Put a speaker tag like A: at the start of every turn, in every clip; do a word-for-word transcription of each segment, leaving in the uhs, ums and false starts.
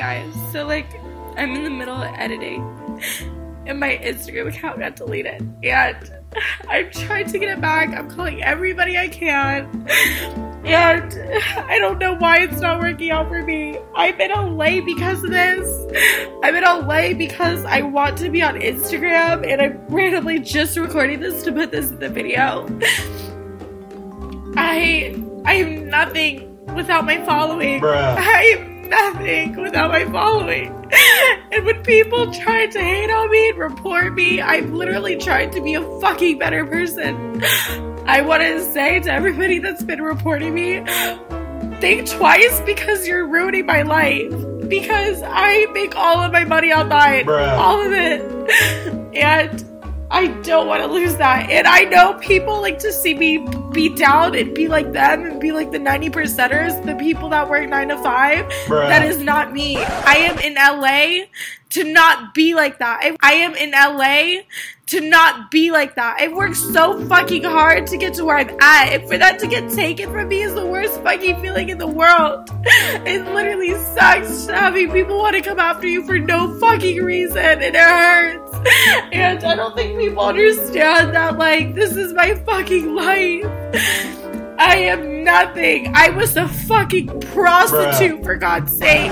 A: guys. So, like, I'm in the middle of editing, and my Instagram account got deleted. And I'm trying to get it back. I'm calling everybody I can. And I don't know why it's not working out for me. I'm in L A because of this. I'm in L A because I want to be on Instagram, and I'm randomly just recording this to put this in the video. I I am nothing without my following.
B: Bruh.
A: I am nothing without my following. And when people try to hate on me and report me, I'm literally trying to be a fucking better person. I want to say to everybody that's been reporting me, think twice because you're ruining my life. Because I make all of my money online.
B: Bruh.
A: All of it. And I don't want to lose that. And I know people like to see me be down and be like them and be like the ninety percenters, the people that work nine to five.
B: Bruh.
A: That is not me. I am in L A to not be like that. I, I am in L A to not be like that. I worked so fucking hard to get to where I'm at, and for that to get taken from me is the worst fucking feeling in the world. It literally sucks having people want to come after you for no fucking reason, and it hurts. And I don't think people understand that, like, this is my fucking life. I am nothing. I was a fucking prostitute,
B: Bruh.
A: for God's sake.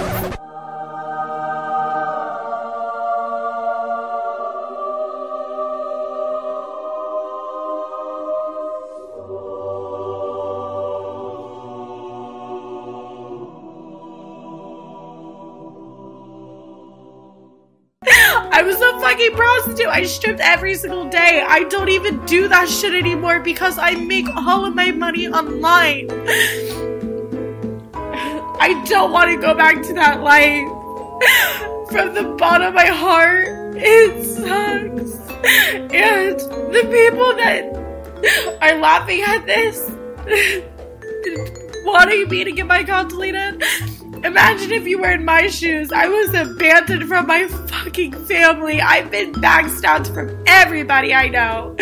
A: I was a fucking prostitute. I stripped every single day. I don't even do that shit anymore because I make all of my money online. I don't want to go back to that life. From the bottom of my heart, it sucks. And the people that are laughing at this, wanting me to get my account deleted, imagine if you were in my shoes. I was abandoned from my fucking family. I've been backstabbed from everybody I know.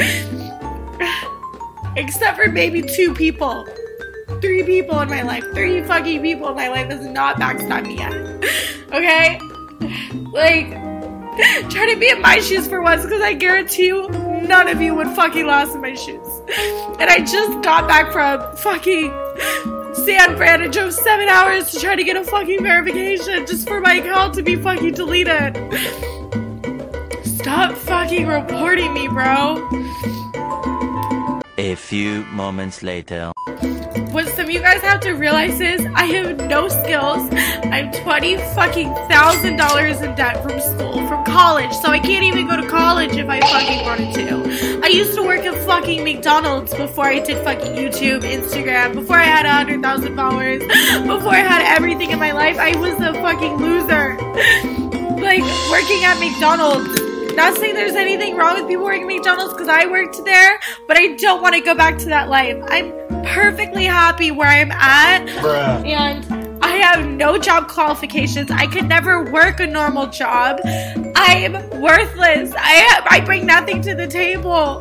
A: Except for maybe two people. Three people in my life. Three fucking people in my life has not backstabbed me yet. Okay? Like, try to be in my shoes for once, because I guarantee you none of you would fucking last in my shoes. And I just got back from fucking San Fran and drove seven hours to try to get a fucking verification just for my account to be fucking deleted. Stop fucking reporting me, bro.
C: A few moments later.
A: What some of you guys have to realize is I have no skills. I'm twenty fucking thousand dollars in debt from school, from college, so I can't even go to college if I fucking wanted to. I used to work at fucking McDonald's before I did fucking YouTube, Instagram, before I had a hundred thousand followers, before I had everything in my life. I was a fucking loser. Like, working at McDonald's. Not saying there's anything wrong with people working at McDonald's, because I worked there, but I don't want to go back to that life. I'm perfectly happy where I'm at.
B: Bruh.
A: And I have no job qualifications. I could never work a normal job. I'm worthless. I have, I bring nothing to the table.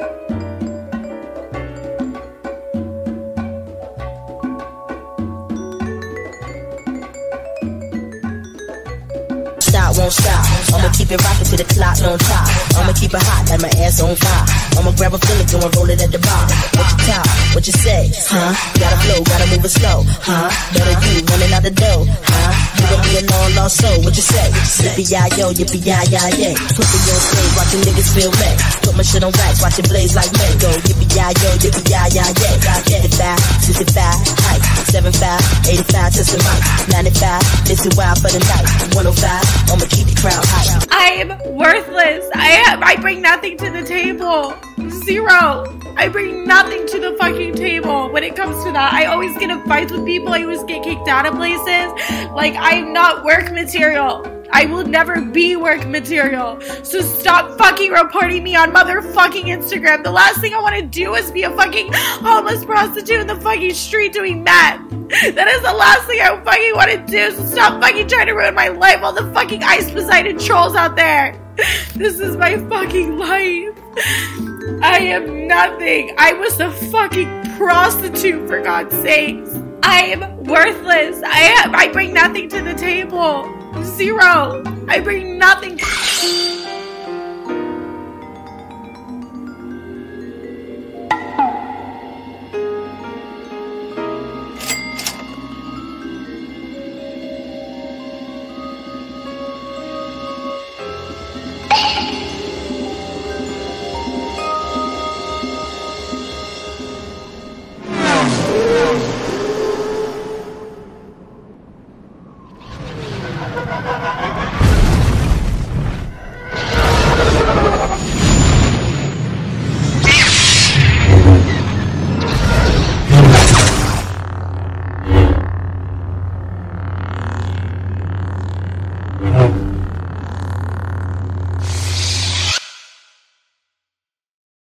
D: Won't stop. I'ma keep it rockin' till the clock on top. I'ma keep it hot like my ass on fire. I'ma grab a Philly, go and roll it at the bar. What you talk? What you say? Huh? Gotta flow, gotta move it slow. Huh? Better you running out the dough. Huh? You gon' be a long lost soul. What you say? Yippee-yi-yo, yippee-yi-yi-yay. Put me on stage, watching niggas feel me. Put my shit on wax, watch it blaze like me. Go yippee-yi-yo, yippee-yi-yi-yay. fifty-five, sixty-five, height. seventy-five, eighty-five, test the mic. ninety-five, listen wild for the night. one oh five, I'ma keep the crowd high.
A: I'm worthless. I have, I bring nothing to the table. Zero. I bring nothing to the fucking table when it comes to that. I always get in fights with people. I always get kicked out of places. Like, I'm not work material. I will never be work material. So stop fucking reporting me on motherfucking Instagram. The last thing I want to do is be a fucking homeless prostitute in the fucking street doing meth. That is the last thing I fucking want to do. So stop fucking trying to ruin my life. All the fucking Ice Poseidon trolls out there. This is my fucking life. I am nothing. I was a fucking prostitute, for God's sakes. I am worthless. I am, I bring nothing to the table. Zero. I bring nothing.